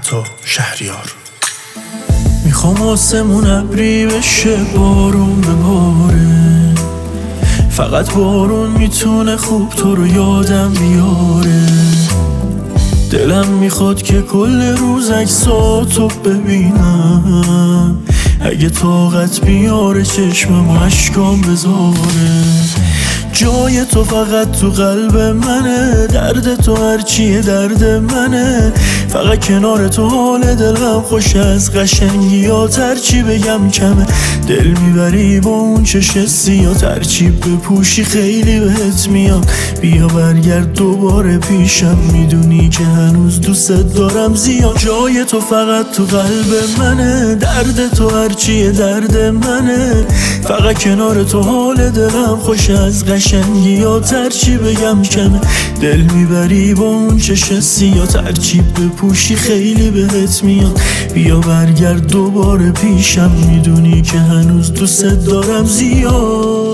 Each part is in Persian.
عطا شهریار. میخوام آسمون ابری بشه، بارون بباره، فقط بارون میتونه خوب تو رو یادم بیاره. دلم میخواد که کل روز عکساتو ببینم، اگه طاقت بیاره چشمم اشکام بذاره. جای تو فقط تو قلب منه، درد تو هرچیه درد منه، فقط کنار تو حال دلم خوش، از قشنگیات هرچی بگم کمه. دل میبری با اون چش سیاه، هرچی بپوشی خیلی بهت میاد. بیا برگرد دوباره پیشم، میدونی که هنوز دوست دارم زیاد. جای تو فقط تو قلب منه، درد تو هرچیه درد منه، فقط کنار تو حال دلم خوش، از قشنگیات هرچی بگم کمه. دل میبری با اون چش سیاه، هرچی بپوشی خیلی بهت میاد. بیا برگرد دوباره پیشم، میدونی که هنوز دوست دارم زیاد.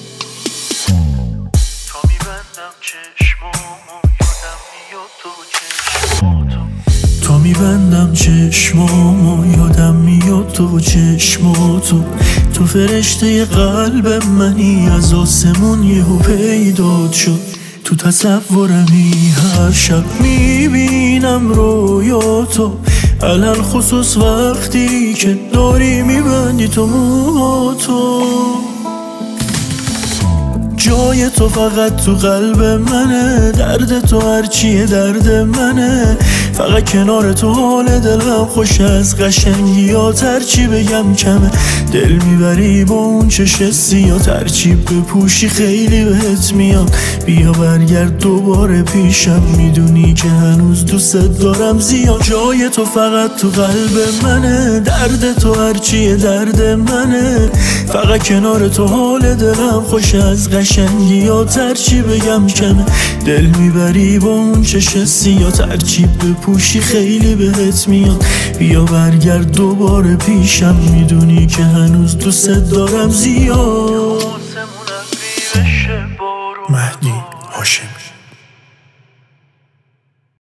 تا میبندم چشمامو یادم میاد تو چشماتو، تا میبندم چشمامو یادم میاد تو چشماتو. تو فرشته قلب منی، از آسمون یهو پیدات شد. تو تصورمی هر شب میبینم رویاتو، علل خصوص وقتی که داری میبندی تو موهاتو. جای تو فقط تو قلب منه، درد تو هرچیه درد منه، فقط کنار تو حال دلم خوش، از قشنگیات هرچی بگم کمه. دل میبری با اون چش سیاه، هرچی بپوشی خیلی بهت میاد. بیا برگرد دوباره پیشم، میدونی که هنوز دوست دارم زیاد. جای تو فقط تو قلب منه، درد تو هرچیه درد منه، فقط کنار تو حال دلم خوش، از قشنگیات هرچی بگم کمه. دل میبری با اون چش سیاه، هرچی بپوشی خیلی بهت میاد. بیا برگرد دوباره پیشم، میدونی که هنوز دوست دارم زیاد.